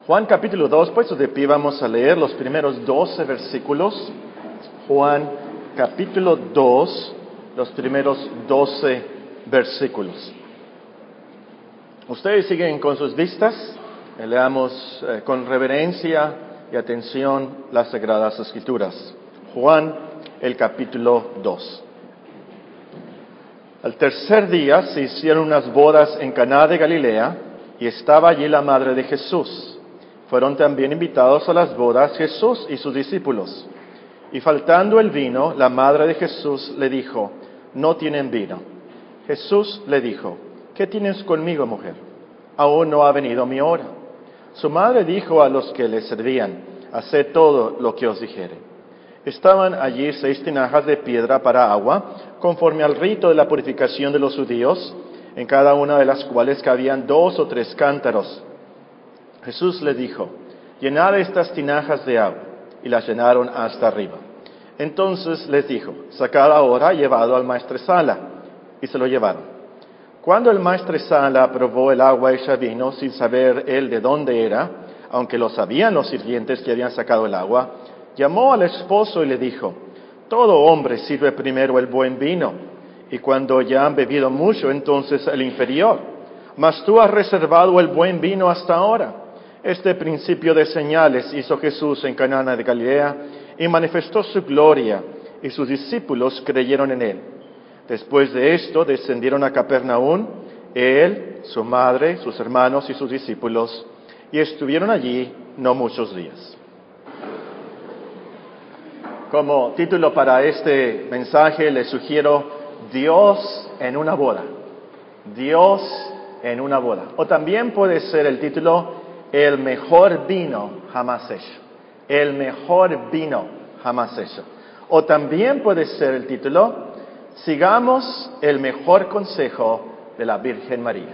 Juan capítulo 2, puestos de pie, vamos a leer los primeros 12 versículos. Juan capítulo 2, los primeros 12 versículos. Ustedes siguen con sus vistas, leamos con reverencia y atención las Sagradas Escrituras. Juan, el capítulo 2. Al tercer día se hicieron unas bodas en Caná de Galilea y estaba allí la madre de Jesús. Fueron también invitados a las bodas Jesús y sus discípulos. Y faltando el vino, la madre de Jesús le dijo: no tienen vino. Jesús le dijo: ¿qué tienes conmigo, mujer? Aún no ha venido mi hora. Su madre dijo a los que le servían: haced todo lo que os dijere. Estaban allí 6 tinajas de piedra para agua, conforme al rito de la purificación de los judíos, en cada una de las cuales cabían 2 o 3 cántaros. Jesús le dijo: llenad estas tinajas de agua, y las llenaron hasta arriba. Entonces les dijo: sacad ahora, llevadlo al maestresala, y se lo llevaron. Cuando el maestresala probó el agua hecha vino, sin saber él de dónde era, aunque lo sabían los sirvientes que habían sacado el agua, llamó al esposo y le dijo: todo hombre sirve primero el buen vino, y cuando ya han bebido mucho, entonces el inferior. Mas tú has reservado el buen vino hasta ahora. Este principio de señales hizo Jesús en Caná de Galilea y manifestó su gloria, y sus discípulos creyeron en él. Después de esto descendieron a Capernaum, él, su madre, sus hermanos y sus discípulos, y estuvieron allí no muchos días. Como título para este mensaje les sugiero: Dios en una boda. Dios en una boda. O también puede ser el título: el mejor vino jamás hecho. El mejor vino jamás hecho. O también puede ser el título: sigamos el mejor consejo de la Virgen María.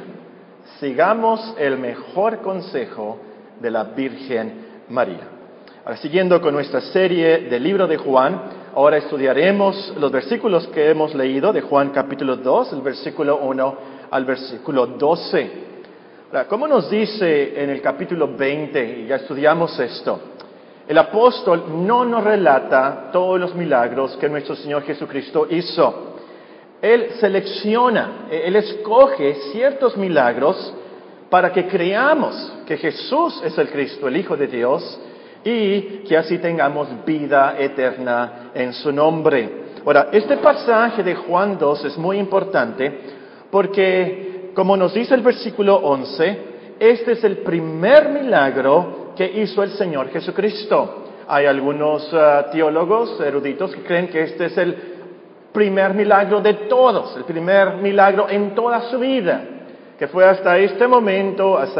Sigamos el mejor consejo de la Virgen María. Ahora, siguiendo con nuestra serie del libro de Juan, ahora estudiaremos los versículos que hemos leído de Juan capítulo 2, el versículo 1 al versículo 12. Como nos dice en el capítulo 20, y ya estudiamos esto, el apóstol no nos relata todos los milagros que nuestro Señor Jesucristo hizo. Él selecciona, Él escoge ciertos milagros para que creamos que Jesús es el Cristo, el Hijo de Dios, y que así tengamos vida eterna en su nombre. Ahora, este pasaje de Juan 2 es muy importante porque, como nos dice el versículo 11, este es el primer milagro que hizo el Señor Jesucristo. Hay algunos teólogos eruditos que creen que este es el primer milagro de todos, el primer milagro en toda su vida, que fue hasta este momento, hasta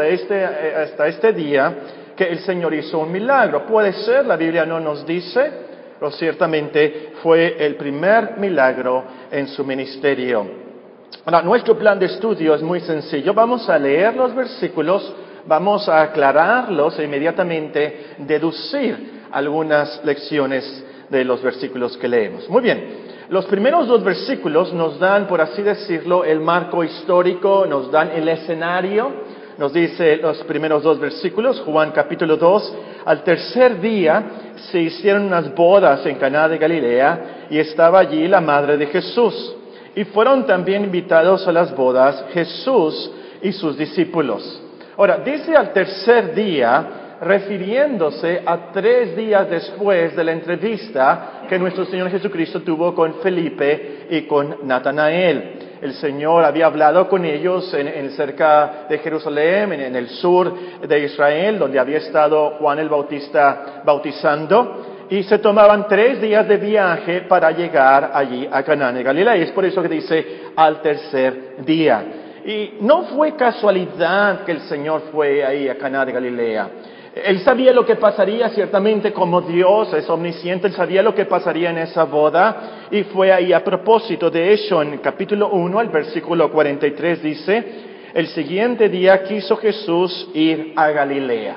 este día, que el Señor hizo un milagro. Puede ser, la Biblia no nos dice, pero ciertamente fue el primer milagro en su ministerio. Ahora, nuestro plan de estudio es muy sencillo. Vamos a leer los versículos, vamos a aclararlos e inmediatamente deducir algunas lecciones de los versículos que leemos. Muy bien, los primeros 2 versículos nos dan, por así decirlo, el marco histórico, nos dan el escenario. Nos dice los primeros 2 versículos, Juan capítulo 2, al tercer día se hicieron unas bodas en Caná de Galilea y estaba allí la madre de Jesús. Y fueron también invitados a las bodas Jesús y sus discípulos. Ahora, dice al tercer día, refiriéndose a 3 días después de la entrevista que nuestro Señor Jesucristo tuvo con Felipe y con Natanael. El Señor había hablado con ellos en cerca de Jerusalén, en el sur de Israel, donde había estado Juan el Bautista bautizando, y se tomaban 3 días de viaje para llegar allí a Caná de Galilea, y es por eso que dice al tercer día. Y no fue casualidad que el Señor fue ahí a Caná de Galilea. Él sabía lo que pasaría, ciertamente como Dios es omnisciente, Él sabía lo que pasaría en esa boda y fue ahí a propósito. De hecho, en el capítulo 1, el versículo 43 dice: el siguiente día quiso Jesús ir a Galilea.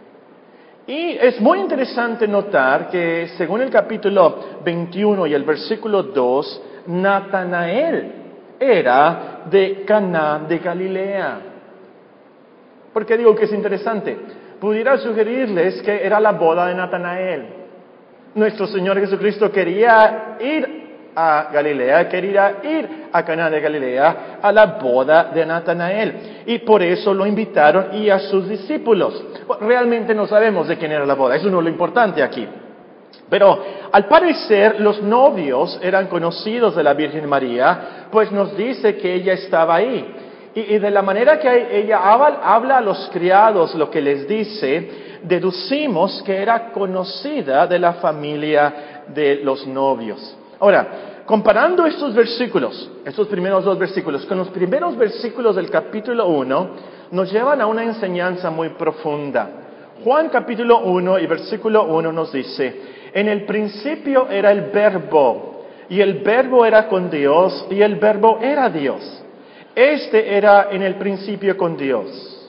Y es muy interesante notar que según el capítulo 21 y el versículo 2, Natanael era de Caná de Galilea. ¿Por qué digo que es interesante? pudiera sugerirles que era la boda de Natanael. Nuestro Señor Jesucristo quería ir a Galilea, quería ir a Caná de Galilea, a la boda de Natanael. Y por eso lo invitaron y a sus discípulos. Realmente no sabemos de quién era la boda, eso no es lo importante aquí. Pero al parecer los novios eran conocidos de la Virgen María, pues nos dice que ella estaba ahí. Y de la manera que ella habla a los criados lo que les dice, deducimos que era conocida de la familia de los novios. Ahora, comparando estos versículos, estos primeros 2 versículos, con los primeros versículos del capítulo 1, nos llevan a una enseñanza muy profunda. Juan capítulo 1 y versículo 1 nos dice: en el principio era el Verbo, y el Verbo era con Dios, y el Verbo era Dios. Este era en el principio con Dios.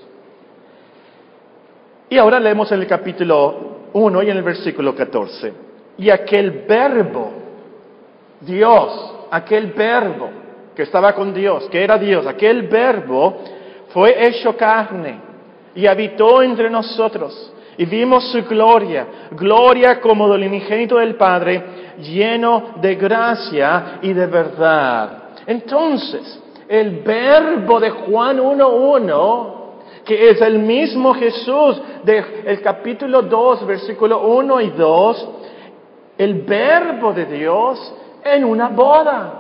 Y ahora leemos en el capítulo 1 y en el versículo 14. Y aquel Verbo, Dios, aquel Verbo que estaba con Dios, que era Dios, aquel Verbo fue hecho carne y habitó entre nosotros. Y vimos su gloria, gloria como del unigénito del Padre, lleno de gracia y de verdad. Entonces, el Verbo de Juan 1:1, que es el mismo Jesús del capítulo 2, versículo 1 y 2, el Verbo de Dios en una boda.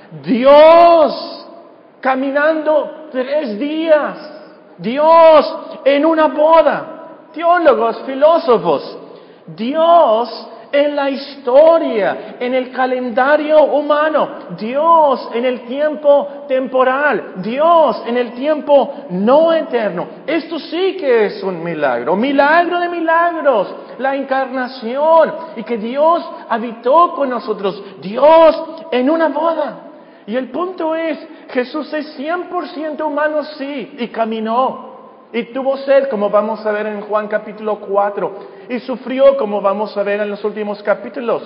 Dios caminando 3 días. Dios en una boda. Teólogos, filósofos, Dios en la historia, en el calendario humano, Dios en el tiempo temporal, Dios en el tiempo no eterno. Esto sí que es un milagro de milagros, la encarnación y que Dios habitó con nosotros, Dios en una boda. Y el punto es, Jesús es 100% humano, sí, y caminó. Y tuvo sed, como vamos a ver en Juan capítulo 4. Y sufrió, como vamos a ver en los últimos capítulos.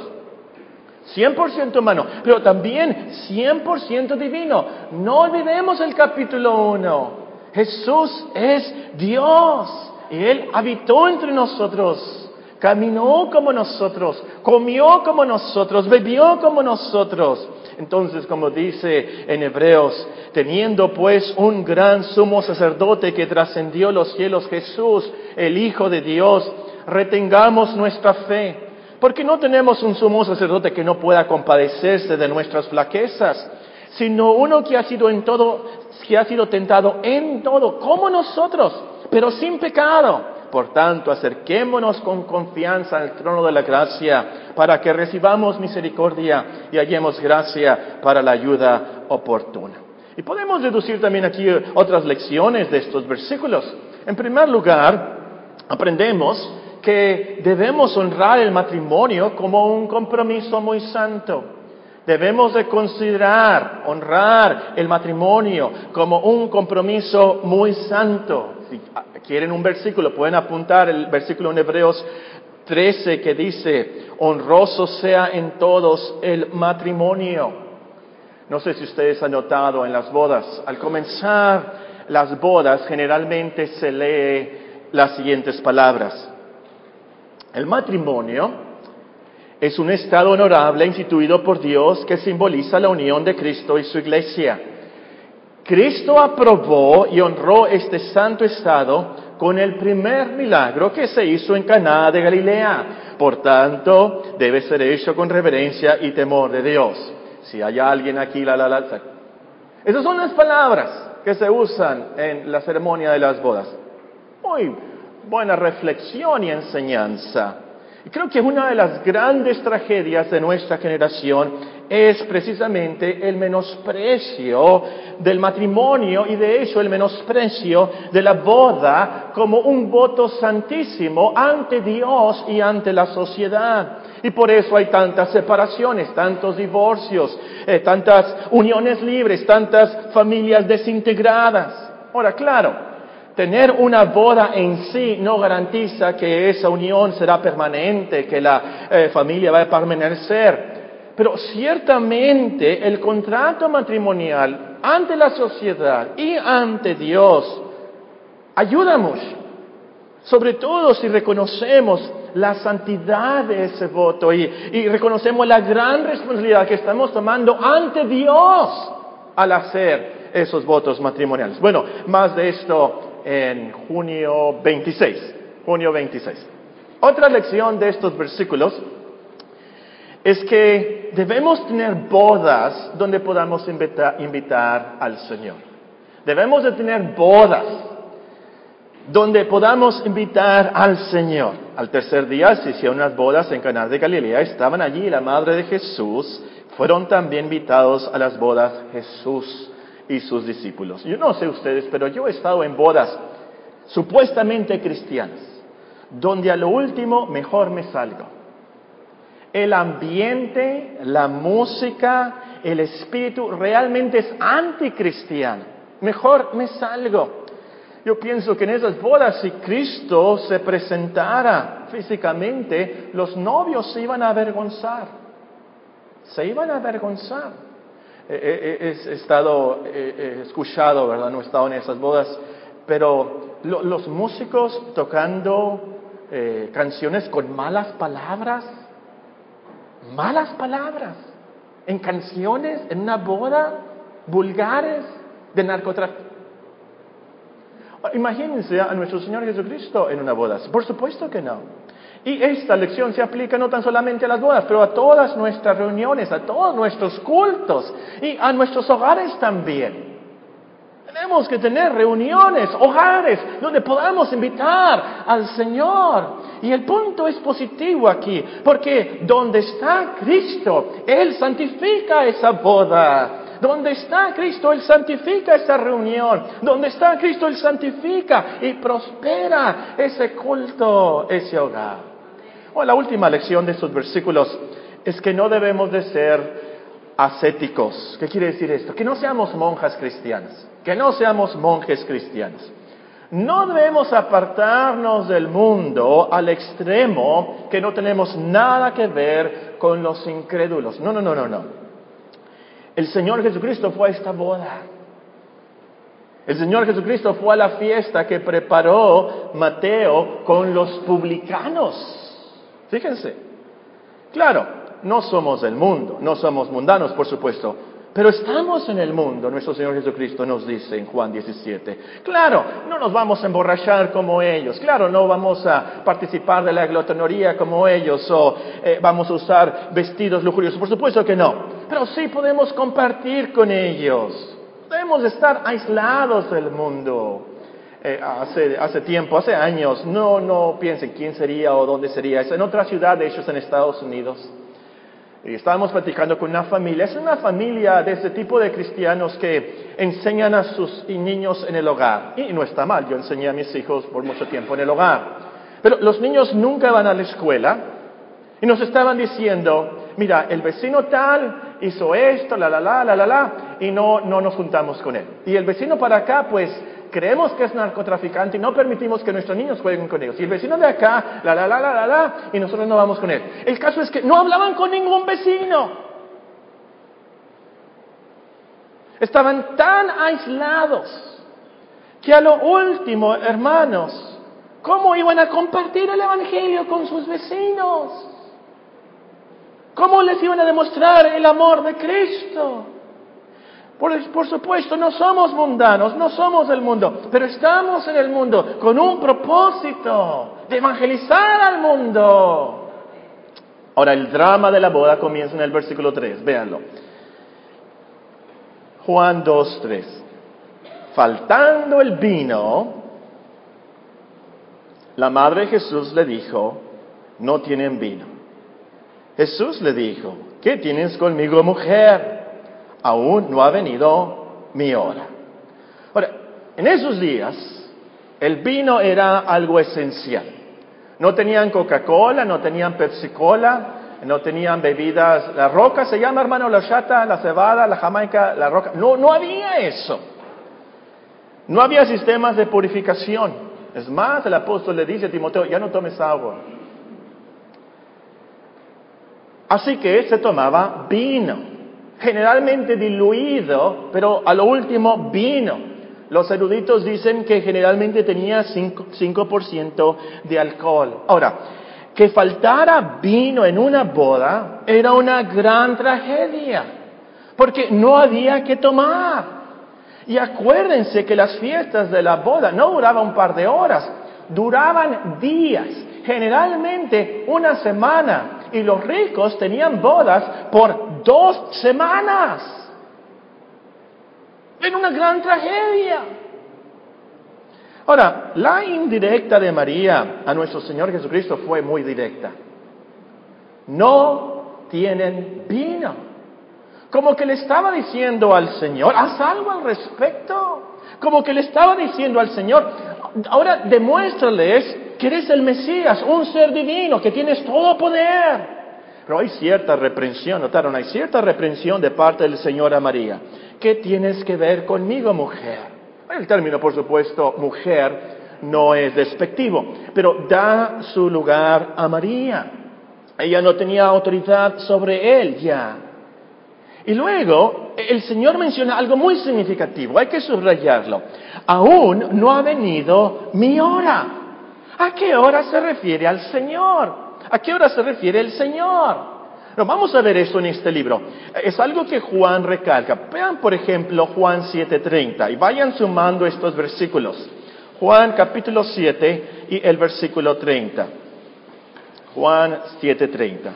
100% humano, pero también 100% divino. No olvidemos el capítulo 1. Jesús es Dios. Y Él habitó entre nosotros. Caminó como nosotros. Comió como nosotros. Bebió como nosotros. Entonces, como dice en Hebreos, teniendo pues un gran sumo sacerdote que trascendió los cielos, Jesús, el Hijo de Dios, retengamos nuestra fe, porque no tenemos un sumo sacerdote que no pueda compadecerse de nuestras flaquezas, sino uno que ha sido tentado en todo, como nosotros, pero sin pecado. Por tanto, acerquémonos con confianza al trono de la gracia para que recibamos misericordia y hallemos gracia para la ayuda oportuna. Y podemos deducir también aquí otras lecciones de estos versículos. En primer lugar, aprendemos que debemos honrar el matrimonio como un compromiso muy santo. Debemos de honrar el matrimonio como un compromiso muy santo. Si quieren un versículo, pueden apuntar el versículo en Hebreos 13 que dice: honroso sea en todos el matrimonio. No sé si ustedes han notado en las bodas, al comenzar las bodas generalmente se lee las siguientes palabras: el matrimonio es un estado honorable instituido por Dios que simboliza la unión de Cristo y su iglesia. Cristo aprobó y honró este santo estado con el primer milagro que se hizo en Caná de Galilea. Por tanto, debe ser hecho con reverencia y temor de Dios. Si hay alguien aquí, Esas son las palabras que se usan en la ceremonia de las bodas. Muy buena reflexión y enseñanza. Y creo que una de las grandes tragedias de nuestra generación es precisamente el menosprecio del matrimonio y de hecho el menosprecio de la boda como un voto santísimo ante Dios y ante la sociedad. Y por eso hay tantas separaciones, tantos divorcios, tantas uniones libres, tantas familias desintegradas. Ahora, claro, tener una boda en sí no garantiza que esa unión será permanente, que la familia va a permanecer. Pero ciertamente el contrato matrimonial ante la sociedad y ante Dios ayuda mucho. Sobre todo si reconocemos la santidad de ese voto y reconocemos la gran responsabilidad que estamos tomando ante Dios al hacer esos votos matrimoniales. Bueno, más de esto en junio 26. Otra lección de estos versículos es que debemos tener bodas donde podamos invitar al Señor. Debemos de tener bodas donde podamos invitar al Señor. Al tercer día se hicieron unas bodas en Caná de Galilea. Estaban allí la madre de Jesús. Fueron también invitados a las bodas Jesús y sus discípulos. Yo no sé ustedes, pero yo he estado en bodas supuestamente cristianas, donde a lo último mejor me salgo. El ambiente, la música, el espíritu realmente es anticristiano. Mejor me salgo. Yo pienso que en esas bodas, si Cristo se presentara físicamente, los novios se iban a avergonzar. He escuchado, ¿verdad? No he estado en esas bodas, pero los músicos tocando canciones con malas palabras, en canciones, en una boda, vulgares, de narcotráfico. Imagínense a nuestro Señor Jesucristo en una boda. Por supuesto que no. Y esta lección se aplica no tan solamente a las bodas, pero a todas nuestras reuniones, a todos nuestros cultos y a nuestros hogares también. Tenemos que tener reuniones, hogares, donde podamos invitar al Señor. Y el punto es positivo aquí, porque donde está Cristo, Él santifica esa boda. Donde está Cristo, Él santifica esa reunión. Donde está Cristo, Él santifica y prospera ese culto, ese hogar. La última lección de estos versículos es que no debemos de ser ascéticos. ¿Qué quiere decir esto? Que no seamos monjas cristianas. Que no seamos monjes cristianos. No debemos apartarnos del mundo al extremo que no tenemos nada que ver con los incrédulos. No. El Señor Jesucristo fue a esta boda. El Señor Jesucristo fue a la fiesta que preparó Mateo con los publicanos. Fíjense. Claro, no somos del mundo, no somos mundanos, por supuesto. Pero estamos en el mundo, nuestro Señor Jesucristo nos dice en Juan 17. Claro, no nos vamos a emborrachar como ellos. Claro, no vamos a participar de la glotonería como ellos o vamos a usar vestidos lujuriosos. Por supuesto que no. Pero sí podemos compartir con ellos. Debemos estar aislados del mundo. Hace años, no piensen quién sería o dónde sería. Es en otra ciudad, de hecho, es en Estados Unidos. Y estábamos platicando con una familia. Es una familia de ese tipo de cristianos que enseñan a sus niños en el hogar. Y no está mal, yo enseñé a mis hijos por mucho tiempo en el hogar. Pero los niños nunca van a la escuela. Y nos estaban diciendo, mira, el vecino tal hizo esto, y no nos juntamos con él. Y el vecino para acá, pues, creemos que es narcotraficante y no permitimos que nuestros niños jueguen con ellos. Y el vecino de acá, y nosotros no vamos con él. El caso es que no hablaban con ningún vecino. Estaban tan aislados que a lo último, hermanos, ¿cómo iban a compartir el evangelio con sus vecinos? ¿Cómo les iban a demostrar el amor de Cristo? Por supuesto, no somos mundanos, no somos del mundo, pero estamos en el mundo con un propósito de evangelizar al mundo. Ahora, el drama de la boda comienza en el versículo 3, véanlo. Juan 2:3. Faltando el vino, la madre de Jesús le dijo, no tienen vino. Jesús le dijo, ¿qué tienes conmigo, mujer? Aún no ha venido mi hora. Ahora, en esos días, el vino era algo esencial. No tenían Coca-Cola, no tenían Pepsi-Cola, no tenían bebidas. La roca se llama, hermano, la chata, la cebada, la jamaica, la roca. No había eso. No había sistemas de purificación. Es más, el apóstol le dice a Timoteo, ya no tomes agua. Así que se tomaba vino. Generalmente diluido, pero a lo último vino. Los eruditos dicen que generalmente tenía 5% de alcohol. Ahora, que faltara vino en una boda era una gran tragedia, porque no había que tomar. Y acuérdense que las fiestas de la boda no duraban un par de horas, duraban días, generalmente una semana, y los ricos tenían bodas por 2 semanas. Era una gran tragedia. Ahora, la indirecta de María a nuestro Señor Jesucristo fue muy directa. No tienen vino. Como que le estaba diciendo al Señor, haz algo al respecto. Como que le estaba diciendo al Señor, ahora demuéstrales que eres el Mesías, un ser divino, que tienes todo poder. Pero hay cierta reprensión, ¿notaron? Hay cierta reprensión de parte del Señor a María. ¿Qué tienes que ver conmigo, mujer? El término, por supuesto, mujer, no es despectivo, pero da su lugar a María. Ella no tenía autoridad sobre él ya. Y luego, el Señor menciona algo muy significativo, hay que subrayarlo. Aún no ha venido mi hora. ¿A qué hora se refiere al Señor? ¿A qué hora se refiere el Señor? No, vamos a ver eso en este libro. Es algo que Juan recalca. Vean, por ejemplo, Juan 7:30 y vayan sumando estos versículos. Juan capítulo 7 y el versículo 30. Juan 7:30.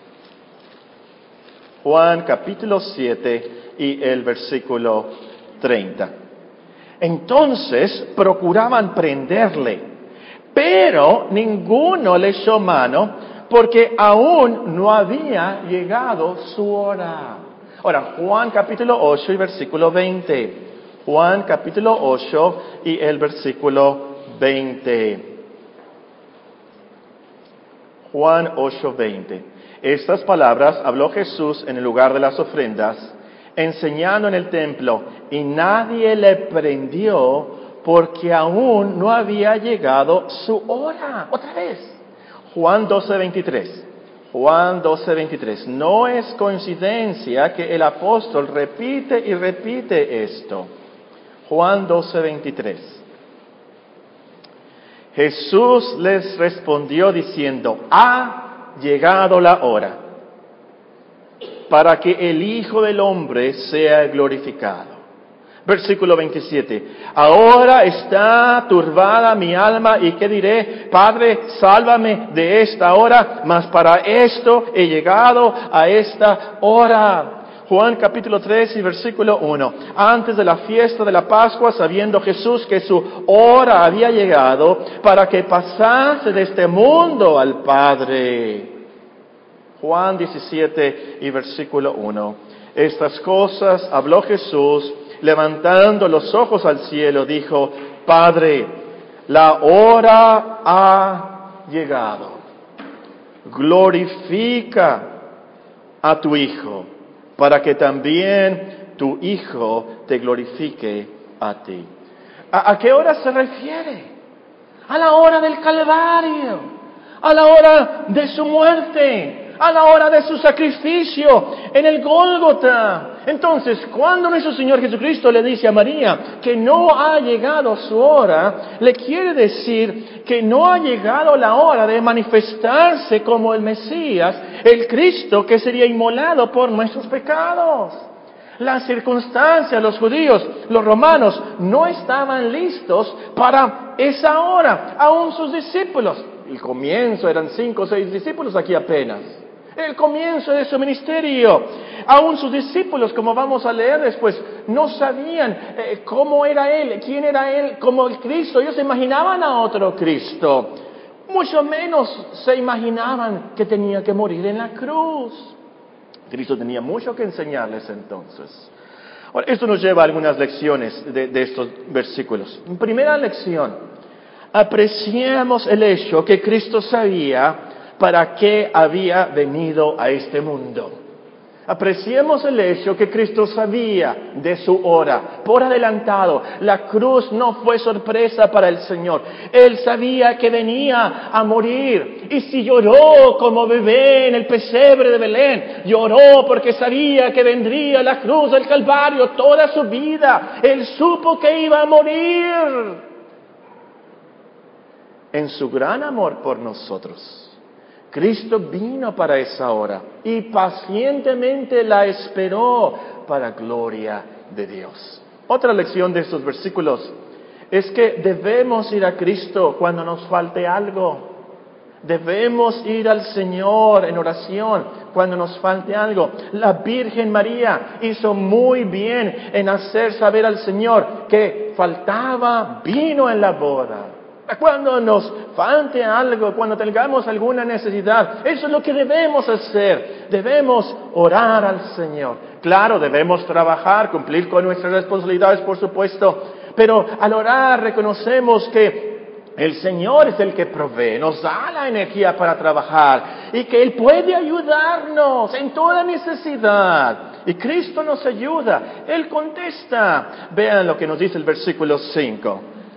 Juan capítulo 7 y el versículo 30. Entonces procuraban prenderle, pero ninguno le echó mano, porque aún no había llegado su hora. Ahora, Juan capítulo 8 y versículo 20. Juan capítulo 8 y el versículo 20. Juan 8:20. Estas palabras habló Jesús en el lugar de las ofrendas, enseñando en el templo, y nadie le prendió porque aún no había llegado su hora. Otra vez. Juan 12:23. Juan 12:23. No es coincidencia que el apóstol repite y repite esto. Juan 12:23. Jesús les respondió diciendo, ha llegado la hora para que el Hijo del Hombre sea glorificado. Versículo 27. Ahora está turbada mi alma y ¿qué diré? Padre, sálvame de esta hora, mas para esto he llegado a esta hora. Juan capítulo 3 y versículo 1. Antes de la fiesta de la Pascua, sabiendo Jesús que su hora había llegado para que pasase de este mundo al Padre. Juan 17 y versículo 1. Estas cosas habló Jesús, levantando los ojos al cielo, dijo, Padre, la hora ha llegado. Glorifica a tu Hijo, para que también tu Hijo te glorifique a ti. ¿A qué hora se refiere? A la hora del Calvario, a la hora de su muerte, a la hora de su sacrificio en el Gólgota. Entonces, cuando nuestro Señor Jesucristo le dice a María que no ha llegado su hora, le quiere decir que no ha llegado la hora de manifestarse como el Mesías, el Cristo que sería inmolado por nuestros pecados. Las circunstancias, los judíos, los romanos, no estaban listos para esa hora, aún sus discípulos. El comienzo eran 5 o 6 discípulos aquí apenas. El comienzo de su ministerio. Aún sus discípulos, como vamos a leer después, no sabían cómo era Él, quién era Él como el Cristo. Ellos se imaginaban a otro Cristo. Mucho menos se imaginaban que tenía que morir en la cruz. Cristo tenía mucho que enseñarles entonces. Ahora, esto nos lleva a algunas lecciones de estos versículos. Primera lección, apreciemos el hecho que Cristo sabía para qué había venido a este mundo. Apreciemos el hecho que Cristo sabía de su hora, por adelantado. La cruz no fue sorpresa para el Señor. Él sabía que venía a morir. Y si lloró como bebé en el pesebre de Belén, lloró porque sabía que vendría la cruz del Calvario toda su vida. Él supo que iba a morir. En su gran amor por nosotros, Cristo vino para esa hora y pacientemente la esperó para gloria de Dios. Otra lección de estos versículos es que debemos ir a Cristo cuando nos falte algo. Debemos ir al Señor en oración cuando nos falte algo. La Virgen María hizo muy bien en hacer saber al Señor que faltaba vino en la boda. Cuando nos falte algo, cuando tengamos alguna necesidad, eso es lo que debemos hacer. Debemos orar al Señor. Claro, debemos trabajar, cumplir con nuestras responsabilidades, por supuesto. Pero al orar reconocemos que el Señor es el que provee, nos da la energía para trabajar y que Él puede ayudarnos en toda necesidad. Y Cristo nos ayuda, Él contesta. Vean lo que nos dice el versículo 5.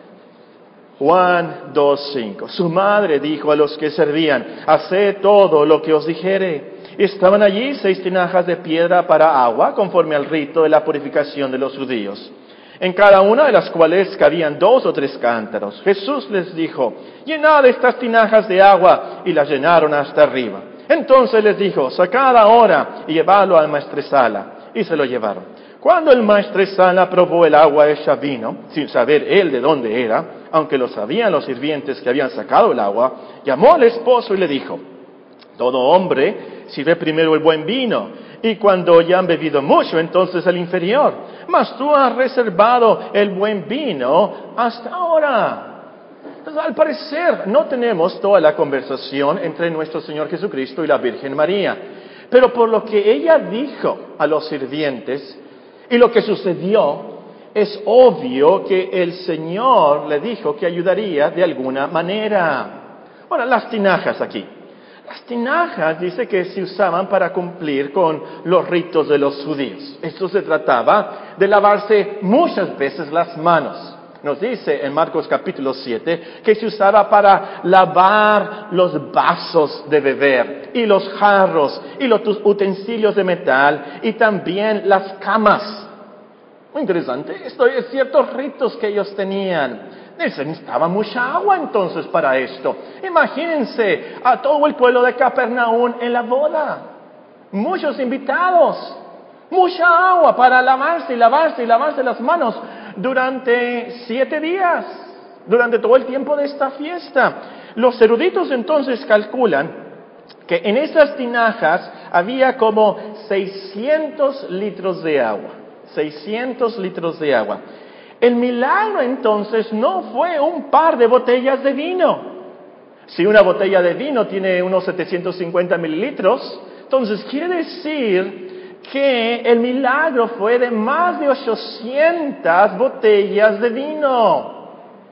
Juan 2:5. Su madre dijo a los que servían: haced todo lo que os dijere. Y estaban allí 6 tinajas de piedra para agua, conforme al rito de la purificación de los judíos, en cada una de las cuales cabían 2 o 3 cántaros. Jesús les dijo: llenad estas tinajas de agua, y las llenaron hasta arriba. Entonces les dijo: sacad ahora y llevadlo al maestresala. Y se lo llevaron. Cuando el maestresala probó el agua hecha vino, sin saber él de dónde era, aunque lo sabían los sirvientes que habían sacado el agua, llamó al esposo y le dijo: todo hombre sirve primero el buen vino, y cuando ya han bebido mucho, entonces el inferior. Mas tú has reservado el buen vino hasta ahora. Entonces, al parecer, no tenemos toda la conversación entre nuestro Señor Jesucristo y la Virgen María. Pero por lo que ella dijo a los sirvientes y lo que sucedió, es obvio que el Señor le dijo que ayudaría de alguna manera. Ahora, las tinajas aquí. Las tinajas dice que se usaban para cumplir con los ritos de los judíos. Esto se trataba de lavarse muchas veces las manos. Nos dice en Marcos capítulo 7 que se usaba para lavar los vasos de beber y los jarros y los utensilios de metal y también las camas. Muy interesante, esto es ciertos ritos que ellos tenían. Necesitaba mucha agua entonces para esto. Imagínense a todo el pueblo de Capernaum en la boda. Muchos invitados. Mucha agua para lavarse y lavarse y lavarse las manos durante 7 días. Durante todo el tiempo de esta fiesta. Los eruditos entonces calculan que en esas tinajas había como 600 litros de agua. 600 litros de agua. El milagro entonces no fue un par de botellas de vino. Si una botella de vino tiene unos 750 mililitros, entonces quiere decir que el milagro fue de más de 800 botellas de vino.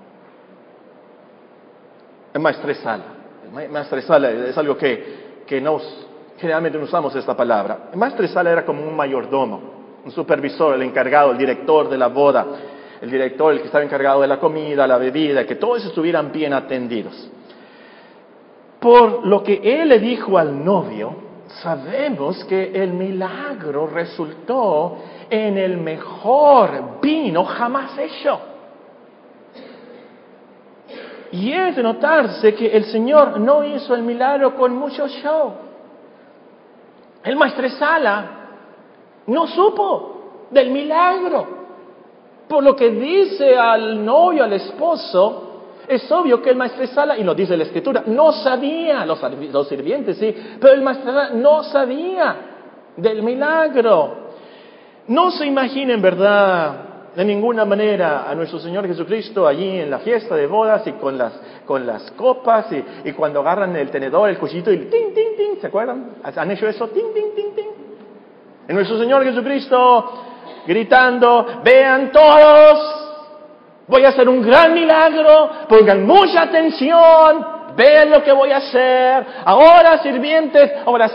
El maestresala. El maestresala es algo que generalmente no usamos esta palabra. El maestresala era como un mayordomo, un supervisor, el encargado, el director de la boda. El director, el que estaba encargado de la comida, la bebida, que todos estuvieran bien atendidos. Por lo que él le dijo al novio, sabemos que el milagro resultó en el mejor vino jamás hecho. Y es de notarse que el Señor no hizo el milagro con mucho show. El maestresala no supo del milagro. Por lo que dice al novio, al esposo, es obvio que el maestresala, y lo dice la Escritura, no sabía, los sirvientes sí, pero el maestresala no sabía del milagro. No se imaginen, ¿verdad?, de ninguna manera a nuestro Señor Jesucristo allí en la fiesta de bodas y con las copas y cuando agarran el tenedor, el cuchillito y ting, ting, ting, ¿se acuerdan? ¿Han hecho eso? Ting, ting, ting, ting. En nuestro Señor Jesucristo gritando: vean todos, voy a hacer un gran milagro, pongan mucha atención, vean lo que voy a hacer. Ahora, sirvientes, ahora sí,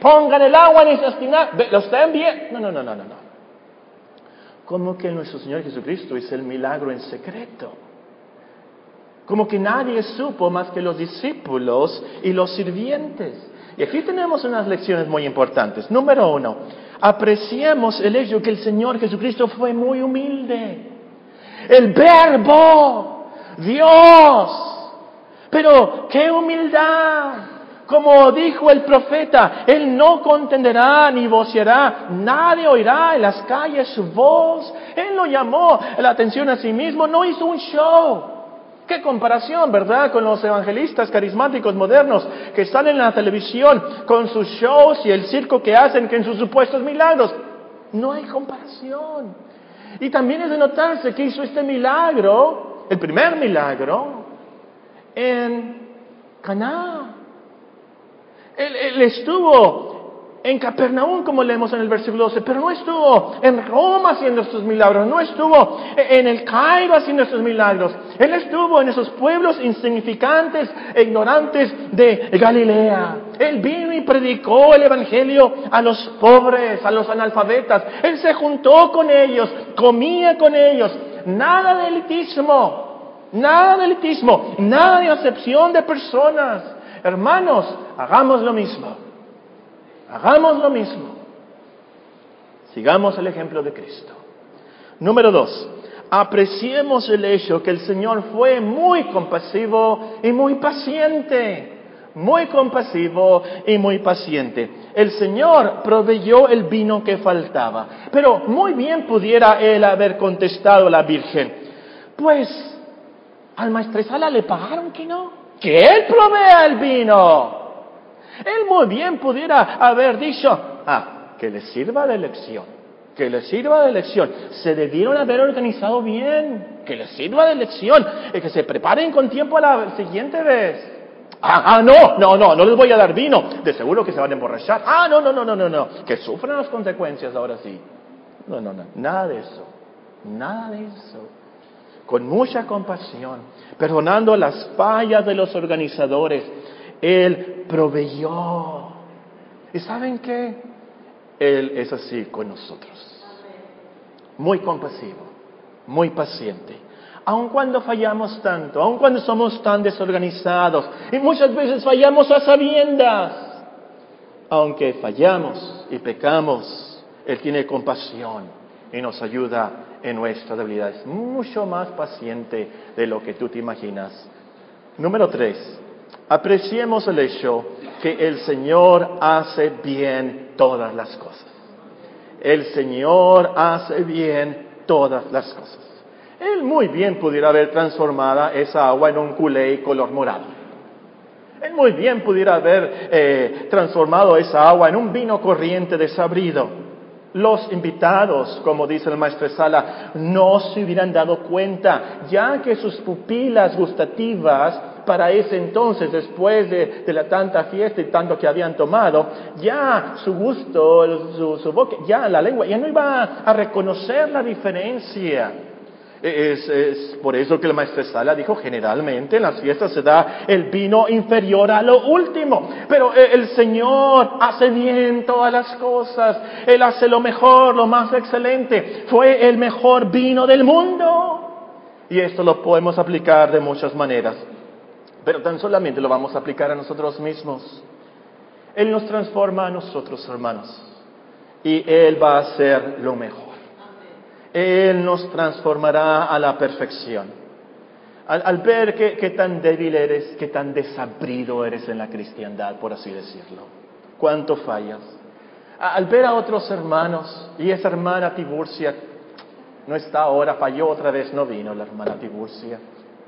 pongan el agua en esas tinajas, ¿lo están viendo? No. Como que nuestro Señor Jesucristo hizo el milagro en secreto. Como que nadie supo más que los discípulos y los sirvientes. Y aquí tenemos unas lecciones muy importantes. Número 1, apreciemos el hecho que el Señor Jesucristo fue muy humilde. El Verbo, Dios. Pero qué humildad. Como dijo el profeta, Él no contenderá ni voceará, nadie oirá en las calles su voz. Él no llamó la atención a sí mismo, no hizo un show. Qué comparación, ¿verdad? Con los evangelistas carismáticos modernos que salen en la televisión con sus shows y el circo que hacen en sus supuestos milagros. No hay comparación. Y también es de notarse que hizo este milagro, el primer milagro, en Caná. Él estuvo en Capernaum, como leemos en el versículo 12, pero no estuvo en Roma haciendo estos milagros, no estuvo en el Cairo haciendo estos milagros. Él estuvo en esos pueblos insignificantes e ignorantes de Galilea. Él vino y predicó el evangelio a los pobres, a los analfabetas. Él se juntó con ellos, comía con ellos. Nada de elitismo, nada de acepción de personas. Hermanos, hagamos lo mismo. Sigamos el ejemplo de Cristo. Número 2, apreciemos el hecho que el Señor fue muy compasivo y muy paciente. El Señor proveyó el vino que faltaba. Pero muy bien pudiera Él haber contestado a la Virgen: pues, al maestresala le pagaron que no, que Él provea el vino. Él muy bien pudiera haber dicho: que les sirva de lección. Se debieron haber organizado bien. Que les sirva de lección. Que se preparen con tiempo a la siguiente vez. No les voy a dar vino. De seguro que se van a emborrachar. No. Que sufran las consecuencias ahora sí. No. Nada de eso. Con mucha compasión, perdonando las fallas de los organizadores, Él proveyó. ¿Y saben qué? Él es así con nosotros. Muy compasivo, muy paciente. Aun cuando fallamos tanto, aun cuando somos tan desorganizados, y muchas veces fallamos a sabiendas, aunque fallamos y pecamos, Él tiene compasión y nos ayuda en nuestra debilidad. Es mucho más paciente de lo que tú te imaginas. Número 3. Apreciemos el hecho que el Señor hace bien todas las cosas. Él muy bien pudiera haber transformado esa agua en un culé color morado. Él muy bien pudiera haber transformado esa agua en un vino corriente desabrido. Los invitados, como dice el maestresala, no se hubieran dado cuenta, ya que sus pupilas gustativas para ese entonces, después de la tanta fiesta y tanto que habían tomado, ya su gusto, su boca, ya la lengua, ya no iba a reconocer la diferencia. Es por eso que el maestresala dijo: generalmente en las fiestas se da el vino inferior a lo último, pero el Señor hace bien todas las cosas. Él hace lo mejor, lo más excelente. Fue el mejor vino del mundo, y esto lo podemos aplicar de muchas maneras, pero tan solamente lo vamos a aplicar a nosotros mismos. Él nos transforma a nosotros, hermanos, y Él va a hacer lo mejor. Él nos transformará a la perfección. Al ver qué tan débil eres, qué tan desabrido eres en la cristiandad, por así decirlo. Cuánto fallas. Al ver a otros hermanos, y esa hermana Tiburcia no está ahora, falló otra vez, no vino la hermana Tiburcia.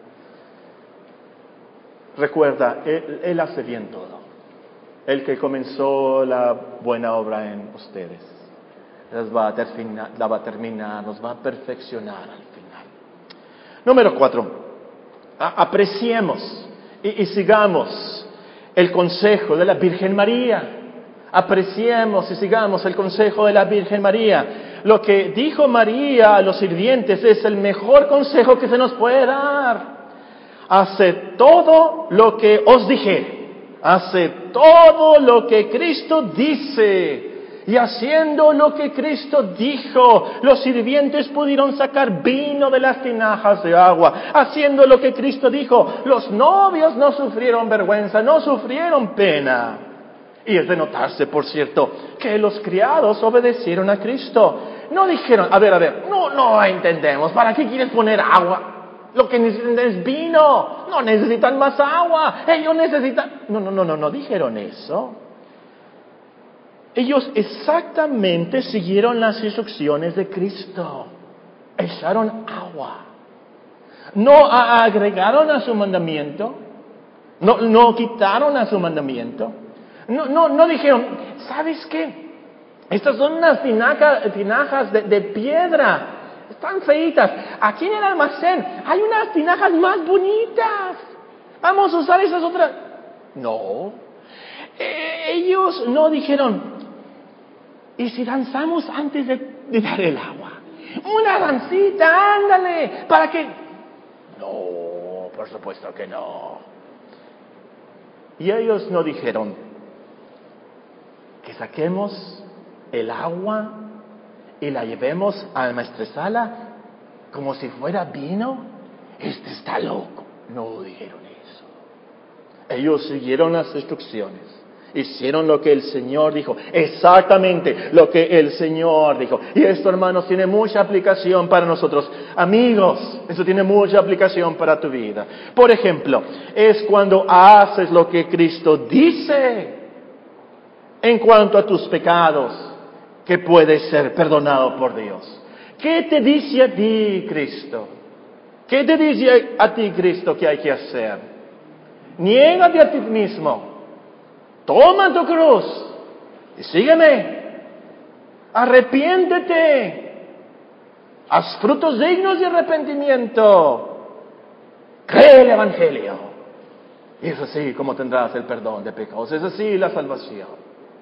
Recuerda, Él hace bien todo. El que comenzó la buena obra en ustedes la va a terminar, nos va a perfeccionar al final. Número 4. Apreciemos y sigamos el consejo de la Virgen María. Apreciemos y sigamos el consejo de la Virgen María. Lo que dijo María a los sirvientes es el mejor consejo que se nos puede dar. Haced todo lo que os dijere. hace todo lo que Cristo dice. Y haciendo lo que Cristo dijo, los sirvientes pudieron sacar vino de las tinajas de agua. Haciendo lo que Cristo dijo, los novios no sufrieron vergüenza, no sufrieron pena. Y es de notarse, por cierto, que los criados obedecieron a Cristo. No dijeron, a ver, no entendemos, ¿para qué quieres poner agua? Lo que necesitan es vino, no necesitan más agua, ellos necesitan... No dijeron eso. Ellos exactamente siguieron las instrucciones de Cristo. Echaron agua. No agregaron a su mandamiento. No quitaron a su mandamiento. No dijeron, ¿sabes qué? Estas son unas tinajas de piedra. Están feitas. Aquí en el almacén hay unas tinajas más bonitas. Vamos a usar esas otras. No. Ellos no dijeron, ¿y si danzamos antes de dar el agua? Una dancita, ándale, ¿para qué? No, por supuesto que no. Y ellos no dijeron que saquemos el agua y la llevemos a la maestresala como si fuera vino. Este está loco. No dijeron eso. Ellos siguieron las instrucciones. Hicieron lo que el Señor dijo, exactamente lo que el Señor dijo. Y esto, hermanos, tiene mucha aplicación para nosotros. Amigos, eso tiene mucha aplicación para tu vida. Por ejemplo, es cuando haces lo que Cristo dice en cuanto a tus pecados, que puedes ser perdonado por Dios. ¿Qué te dice a ti Cristo? ¿Qué te dice a ti Cristo que hay que hacer? Niégate a ti mismo. Toma tu cruz y sígueme. Arrepiéntete. Haz frutos dignos de arrepentimiento. Cree el Evangelio. Y es así como tendrás el perdón de pecados. Es así la salvación.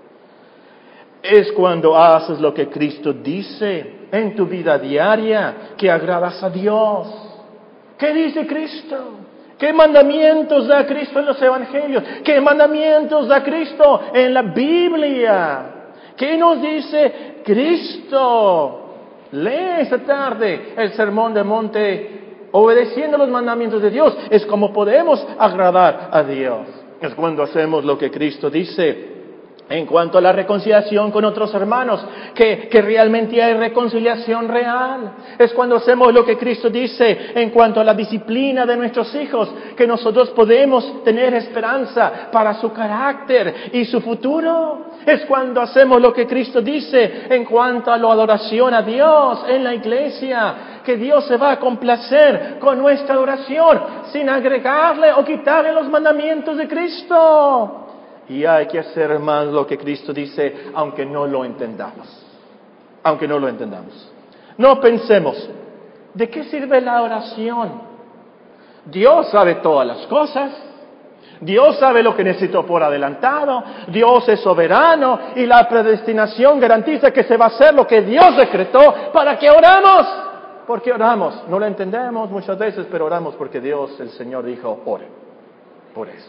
Es cuando haces lo que Cristo dice en tu vida diaria que agradas a Dios. ¿Qué dice Cristo? ¿Qué mandamientos da Cristo en los evangelios? ¿Qué mandamientos da Cristo en la Biblia? ¿Qué nos dice Cristo? Lee esta tarde el Sermón del Monte, obedeciendo los mandamientos de Dios. Es como podemos agradar a Dios. Es cuando hacemos lo que Cristo dice en cuanto a la reconciliación con otros hermanos, que realmente hay reconciliación real. Es cuando hacemos lo que Cristo dice en cuanto a la disciplina de nuestros hijos, que nosotros podemos tener esperanza para su carácter y su futuro. Es cuando hacemos lo que Cristo dice en cuanto a la adoración a Dios en la iglesia, que Dios se va a complacer con nuestra adoración sin agregarle o quitarle los mandamientos de Cristo. Y hay que hacer más lo que Cristo dice, aunque no lo entendamos. Aunque no lo entendamos. No pensemos, ¿de qué sirve la oración? Dios sabe todas las cosas. Dios sabe lo que necesito por adelantado. Dios es soberano y la predestinación garantiza que se va a hacer lo que Dios decretó. ¿Para qué oramos? ¿Por qué oramos? No lo entendemos muchas veces, pero oramos porque Dios, el Señor, dijo, ore. Por eso.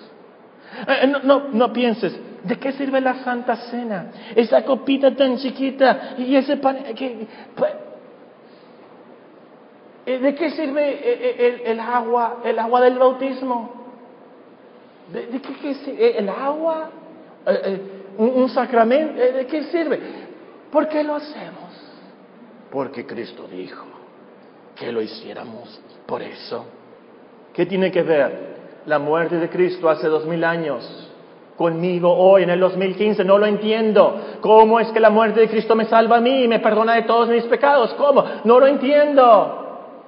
No pienses, ¿de qué sirve la Santa Cena? Esa copita tan chiquita y ese pan... ¿De qué sirve el agua del bautismo? ¿De qué sirve el agua? ¿Un sacramento? ¿De qué sirve? ¿Por qué lo hacemos? Porque Cristo dijo que lo hiciéramos. Por eso, ¿qué tiene que ver la muerte de Cristo hace 2000 años conmigo hoy en el 2015? No lo entiendo. ¿Cómo es que la muerte de Cristo me salva a mí y me perdona de todos mis pecados? ¿Cómo? No lo entiendo.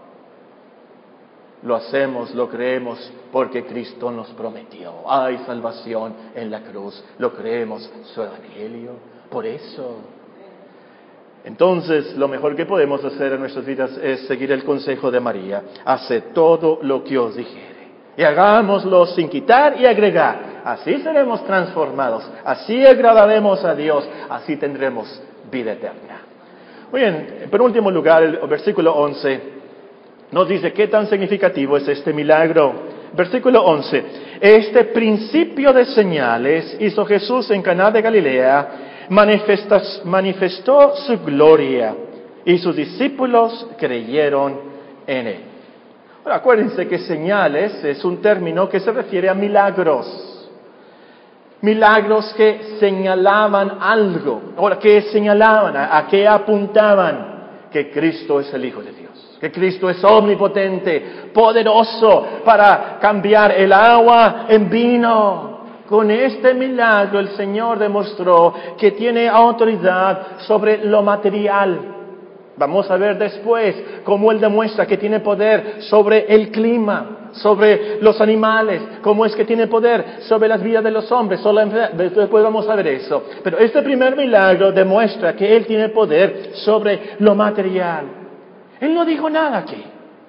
Lo hacemos, lo creemos porque Cristo nos prometió. Hay salvación en la cruz. Lo creemos, su evangelio. Por eso. Entonces, lo mejor que podemos hacer en nuestras vidas es seguir el consejo de María. Hace todo lo que os dijere. Y hagámoslo sin quitar y agregar. Así seremos transformados. Así agradaremos a Dios. Así tendremos vida eterna. Muy bien, en penúltimo lugar, el versículo 11 nos dice qué tan significativo es este milagro. Versículo 11. Este principio de señales hizo Jesús en Caná de Galilea, manifestó su gloria y sus discípulos creyeron en él. Ahora, acuérdense que señales es un término que se refiere a milagros. Milagros que señalaban algo. Ahora, ¿qué señalaban? ¿A qué apuntaban? Que Cristo es el Hijo de Dios. Que Cristo es omnipotente, poderoso para cambiar el agua en vino. Con este milagro el Señor demostró que tiene autoridad sobre lo material. Vamos a ver después cómo Él demuestra que tiene poder sobre el clima, sobre los animales, cómo es que tiene poder sobre las vidas de los hombres. Después vamos a ver eso. Pero este primer milagro demuestra que Él tiene poder sobre lo material. Él no dijo nada aquí.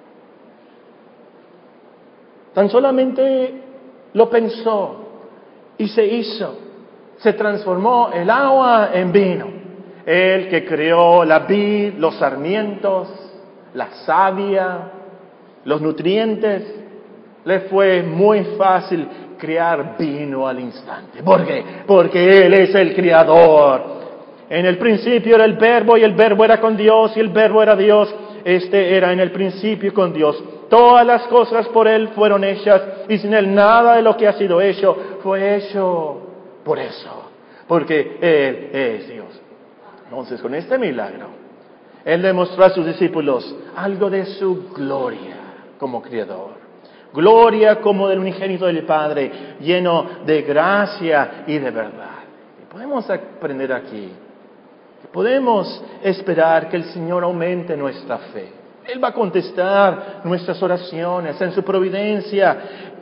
Tan solamente lo pensó y se hizo. Se transformó el agua en vino. Él que creó la vid, los sarmientos, la savia, los nutrientes, le fue muy fácil crear vino al instante. ¿Por qué? Porque Él es el creador. En el principio era el Verbo y el Verbo era con Dios y el Verbo era Dios. Este era en el principio con Dios. Todas las cosas por Él fueron hechas y sin Él nada de lo que ha sido hecho fue hecho. Por eso, porque Él es Dios. Entonces, con este milagro, Él demostró a sus discípulos algo de su gloria como Creador. Gloria como del unigénito del Padre, lleno de gracia y de verdad. Y podemos aprender aquí, que podemos esperar que el Señor aumente nuestra fe. Él va a contestar nuestras oraciones en su providencia.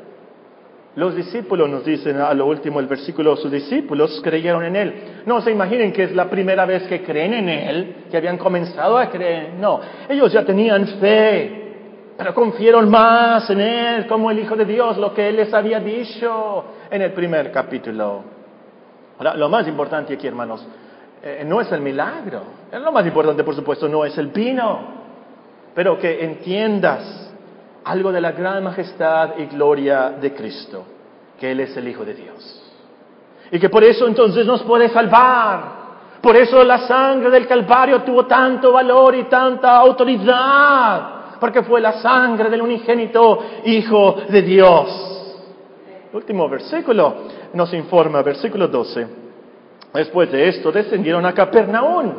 Los discípulos, nos dicen a lo último el versículo, sus discípulos creyeron en Él. No se imaginen que es la primera vez que creen en Él, que habían comenzado a creer. No, ellos ya tenían fe, pero confiaron más en Él como el Hijo de Dios, lo que Él les había dicho en el primer capítulo. Ahora, lo más importante aquí, hermanos, no es el milagro. Lo más importante, por supuesto, no es el vino, pero que entiendas algo de la gran majestad y gloria de Cristo, que Él es el Hijo de Dios. Y que por eso entonces nos puede salvar. Por eso la sangre del Calvario tuvo tanto valor y tanta autoridad. Porque fue la sangre del unigénito Hijo de Dios. El último versículo nos informa, versículo 12. Después de esto descendieron a Capernaum.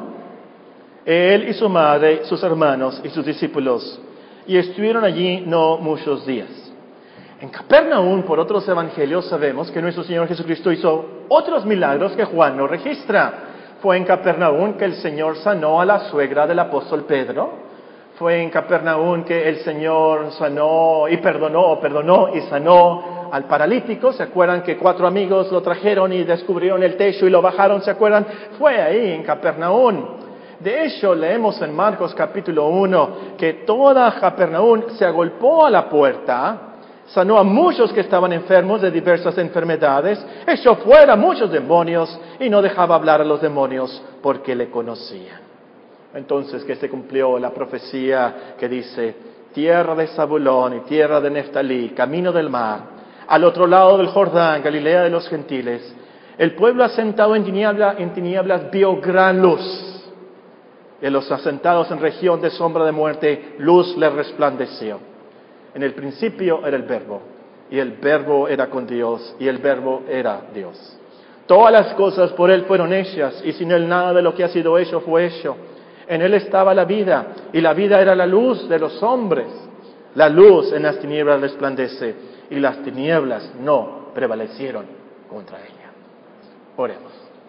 Él y su madre, sus hermanos y sus discípulos. Y estuvieron allí no muchos días. En Capernaum, por otros evangelios, sabemos que nuestro Señor Jesucristo hizo otros milagros que Juan no registra. Fue en Capernaum que el Señor sanó a la suegra del apóstol Pedro. Fue en Capernaum que el Señor sanó y perdonó y sanó al paralítico. ¿Se acuerdan que 4 amigos lo trajeron y descubrieron el techo y lo bajaron? ¿Se acuerdan? Fue ahí en Capernaum. De hecho, leemos en Marcos capítulo 1 que toda Capernaum se agolpó a la puerta, sanó a muchos que estaban enfermos de diversas enfermedades, echó fuera muchos demonios y no dejaba hablar a los demonios porque le conocían. Entonces que se cumplió la profecía que dice, tierra de Zabulón y tierra de Neftalí, camino del mar, al otro lado del Jordán, Galilea de los gentiles, el pueblo asentado en tinieblas vio gran luz. De los asentados en región de sombra de muerte, luz les resplandeció. En el principio era el Verbo, y el Verbo era con Dios, y el Verbo era Dios. Todas las cosas por Él fueron hechas, y sin Él nada de lo que ha sido hecho fue hecho. En Él estaba la vida, y la vida era la luz de los hombres. La luz en las tinieblas resplandece, y las tinieblas no prevalecieron contra ella. Oremos.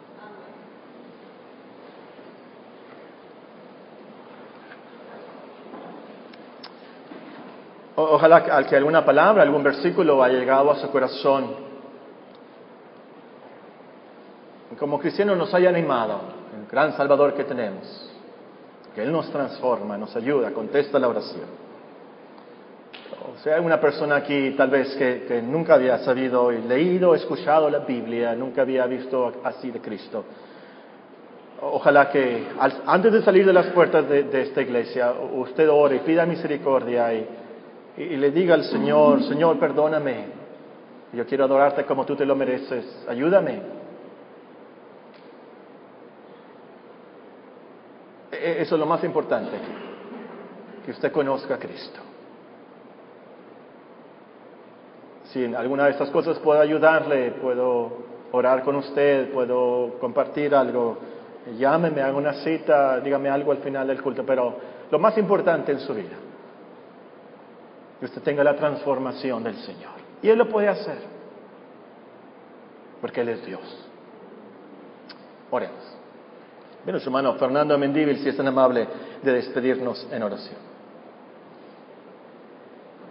Ojalá que alguna palabra, algún versículo haya llegado a su corazón. Como cristianos nos haya animado, el gran Salvador que tenemos. Que Él nos transforma, nos ayuda, contesta la oración. O sea, hay una persona aquí tal vez que nunca había sabido y leído, escuchado la Biblia, nunca había visto así de Cristo. Ojalá que antes de salir de las puertas de esta iglesia, usted ore y pida misericordia y le diga al Señor, Señor, perdóname, yo quiero adorarte como tú te lo mereces, ayúdame. Eso es lo más importante, que usted conozca a Cristo. Si en alguna de estas cosas puedo ayudarle, puedo orar con usted, puedo compartir algo, llámeme, haga una cita, dígame algo al final del culto, pero lo más importante en su vida, que usted tenga la transformación del Señor. Y Él lo puede hacer, porque Él es Dios. Oremos. Bien, nuestro hermano Fernando Mendívil, si es tan amable de despedirnos en oración.